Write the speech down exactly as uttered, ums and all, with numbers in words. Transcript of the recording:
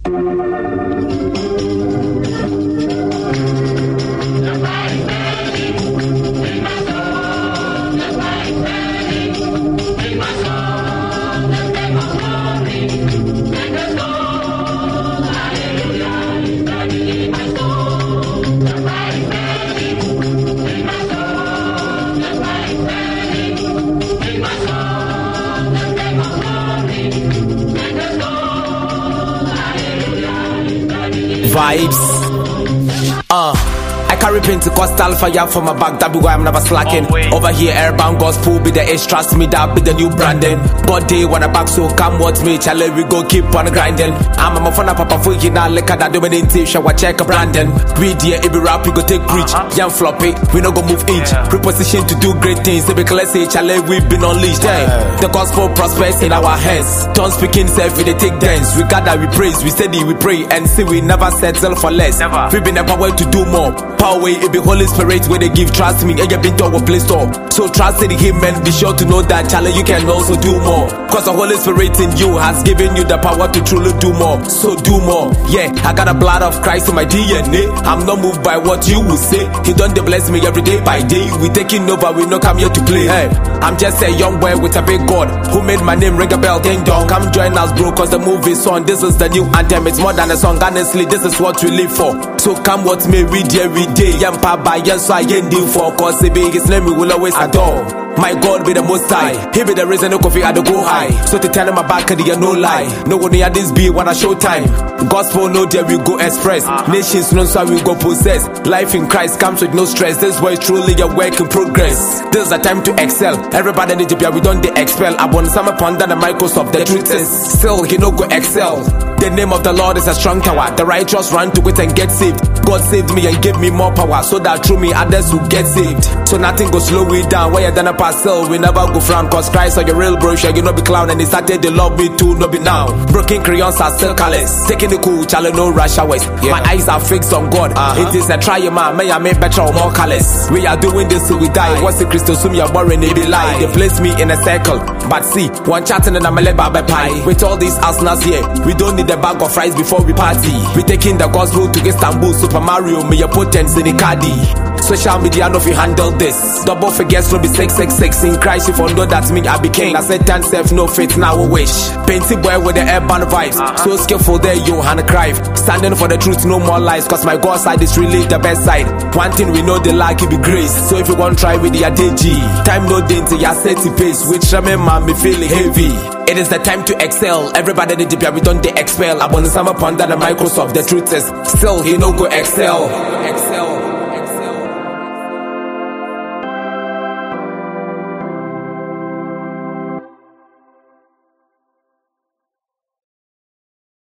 Vibes. Uh. I carry Pentecostal fire for my back, that be why I'm never slacking. Over here, airbound gospel be the age, trust me, that be the new branding. God day when I back, so come watch me, challenge we go keep on grinding. I'm a fun papa for you now, like that dominant show, check a branding. We dear, it be rap, we go take preach, young floppy, we no go move inch. Preposition to do great things, they be let's say challenge we've been unleashed. Hey, the gospel prospers in our hands. Don't speak in self, we they take dance. We gather, we praise, we steady, we pray, and see we never settle for less. We been empowered to do more. Power way, it be Holy Spirit where they give. Trust me, I get been to our play store. So trust in him and be sure to know that challenge you can also do more. Cause the Holy Spirit in you has given you the power to truly do more. So do more. Yeah, I got the blood of Christ in my D N A. I'm not moved by what you will say. He done the bless me every day by day. We taking over, we no come here to play. Hey, I'm just a young boy with a big God who made my name ring a bell, ding dong. Come join us, bro, cause the movie's on. This is the new anthem, it's more than a song. Honestly, this is what we live for. So come what me read every day. Yampa by yes, I ain't deal for cause the biggest name we will always adore. My God be the most high. He be the reason no coffee I do go high. So to tell him about it, you no lie. No one near this be when I show time. Gospel no there we go express. Nations no so we go possess. Life in Christ comes with no stress. This boy is truly a work in progress. This is a time to excel. Everybody need to be we don't they expel. Upon some upon the Microsoft the truth is still he no go excel. The name of the Lord is a strong tower. The righteous run to it and get saved. God saved me and gave me more power so that through me others will get saved. So nothing go slow we down. Why you done a parcel? We never go frown cause Christ are your real bro. You no be clown and he started they love me too, no be now. Broken crayons are still colors. Taking the cool challenge no rush hours. Yeah. My eyes are fixed on God. Uh-huh. It is a try man. May I make better or more colors. We are doing this till we die. What's the Christo sum you're boring they be lie. They place me in a circle. But see, one chatting and I'm a leba pie. With all these arsenals here, we don't need a bag of fries before we party. We taking the gospel to Istanbul, Super Mario, me your potence in the caddy. Social media know if you handle this. Double figures no be six six six in Christ. If you know that me I be king. I said ten self no faith now a wish. Painting boy with the airborne vibes. So skillful there you Hannah Crive. Standing for the truth no more lies. Cause my God side is really the best side. One thing we know the like it be grace. So if you want try with the A D G. Time no dainty ya set pace. Which man me feeling heavy. It is the time to excel. Everybody the deep we don't they expel. Upon the summer upon that the Microsoft the truth is still he no go excel.